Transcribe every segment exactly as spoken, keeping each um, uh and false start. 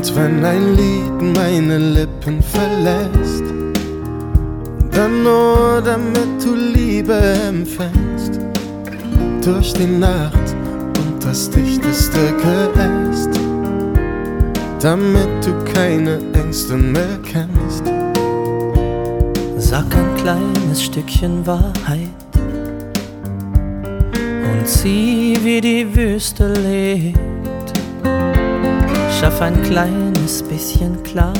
Und wenn ein Lied meine Lippen verlässt, dann nur damit du Liebe empfängst, durch die Nacht und das dichteste Geäst, damit du keine Ängste mehr kennst. Sag ein kleines Stückchen Wahrheit und sieh, wie die Wüste lebt. Schaff ein kleines bisschen Klarheit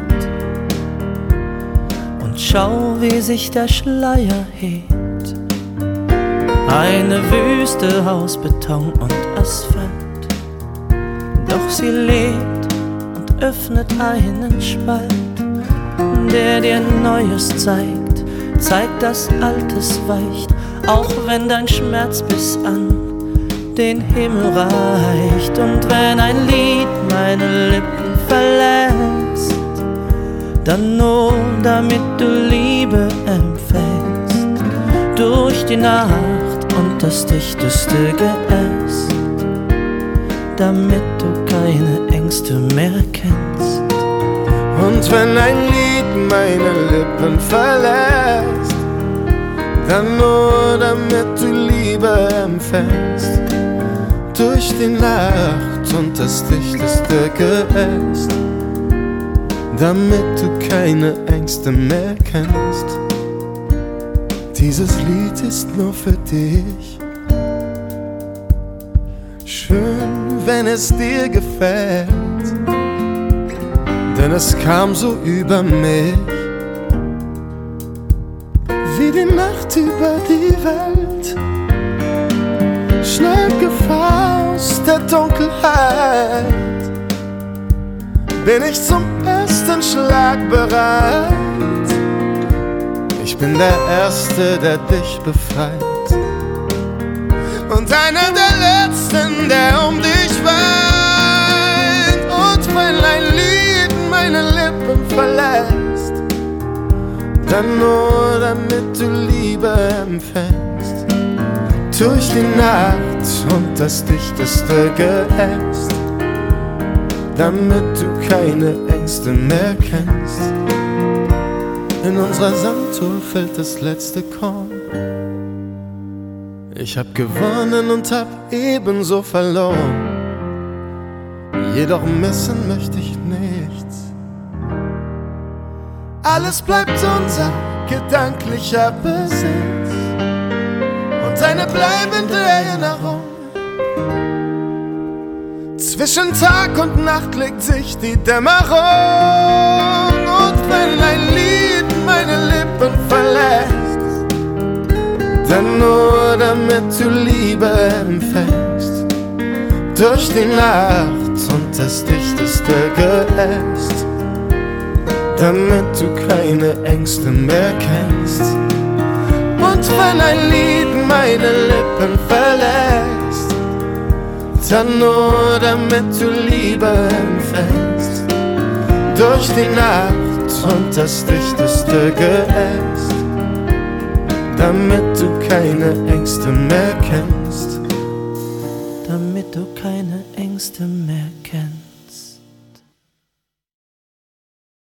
und schau, wie sich der Schleier hebt. Eine Wüste aus Beton und Asphalt, doch sie lebt und öffnet einen Spalt, der dir Neues zeigt, zeigt, dass Altes weicht, auch wenn dein Schmerz bis an den Himmel reicht. Und wenn ein Lied meine Lippen verlässt, dann nur damit du Liebe empfängst, durch die Nacht und das dichteste Geäst, damit du keine Ängste mehr kennst. Und wenn ein Lied meine Lippen verlässt, dann nur damit du Liebe empfängst, durch die Nacht und das dichteste Geäst, damit du keine Ängste mehr kennst. Dieses Lied ist nur für dich. Schön, wenn es dir gefällt, denn es kam so über mich, wie die Nacht über die Welt. Schnell Gefahr aus der Dunkelheit, bin ich zum ersten Schlag bereit. Ich bin der Erste, der dich befreit, und einer der Letzten, der um dich weint. Und wenn ein Lied meine Lippen verlässt, dann nur damit du Liebe empfängst, durch die Nacht und das dichteste Geäst, damit du keine Ängste mehr kennst. In unserer Sanduhr fällt das letzte Korn. Ich hab gewonnen und hab ebenso verloren, jedoch missen möchte ich nichts. Alles bleibt unser gedanklicher Besitz und eine bleibende Erinnerung. Zwischen Tag und Nacht legt sich die Dämmerung. Und wenn ein Lied meine Lippen verlässt, dann nur damit du Liebe empfängst, durch die Nacht und das dichteste Geäst, damit du keine Ängste mehr kennst. Und wenn ein Lied meine Lippen verlässt, dann nur damit du Liebe empfängst, durch die Nacht und das dichteste Geäst, damit du keine Ängste mehr kennst. Damit du keine Ängste mehr kennst.